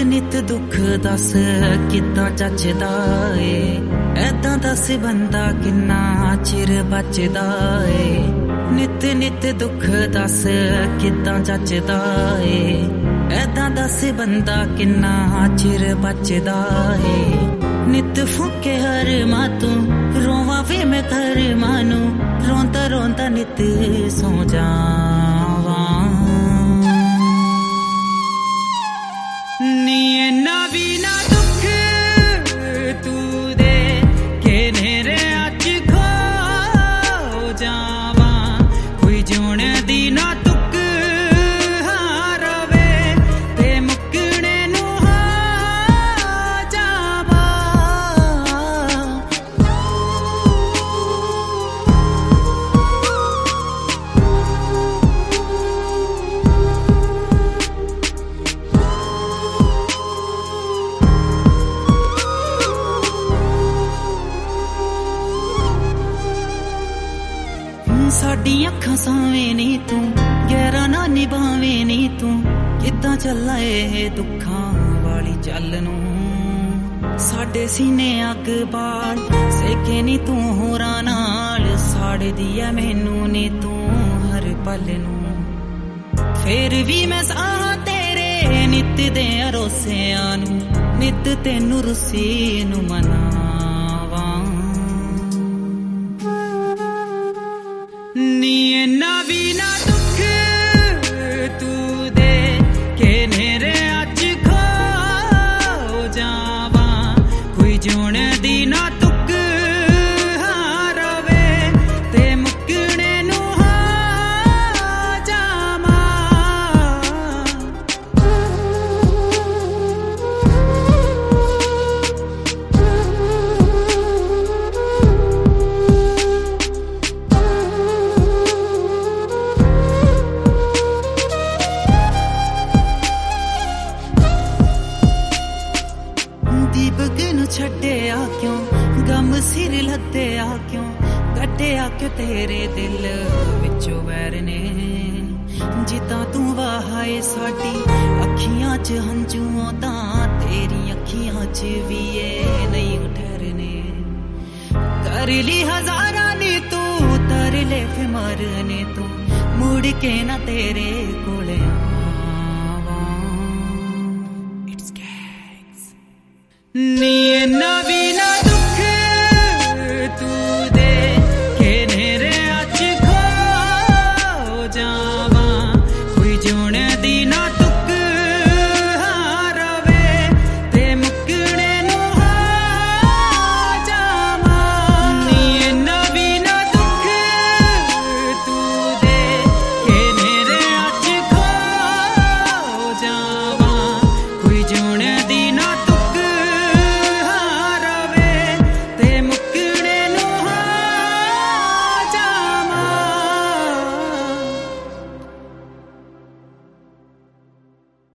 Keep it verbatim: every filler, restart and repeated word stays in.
नित दुख दस किद्दां जचदा ए ऐदां दस बंदा किन्ना चिर बचदा ए नित नित दुख दस किद्दां जचदा ए ऐदां दस बंदा किन्ना चिर बचदा ए नित फूके हर मां तू रोवां वे मैं कर मानू रोंदा रोंदा नित सौ जावां नी ना भी ना दुख तू दे के नेरे अज खो जावां कोई जोने दी ना तुक हारवे ते मुकने नू हो जावां साडी अखां सावें नी तू गहरा ना निभावे नी तू किद्दां चला ए दुखां वाली चल नू साडे सीने अग बाल सेके नी तू होरां नाल साड़ दिया मैनू नी तू हर पल नू फिर भी मैं साह तेरे नित दे अरोसियां नू नित तेनू रुसी नू मनावां नी ना भी ना दुख तू दे के नेरे अज खो जावां कोई जोने दी ना तुक हारवे ते मुकने नू हो जावां दीपक नू छड्डिया क्यों गम सिर लद्दिया क्यों कड्डिया क्यों तेरे दिल विचों वैर ने जिद्दां तू वाहाए साडी अखियां च हंझूआं तां तेरी अखियां च भी ए नहीं ठहरने कर ली हजारां नी तू तर ले फिर मरने तू मुड़ के ना तेरे कोले नी ना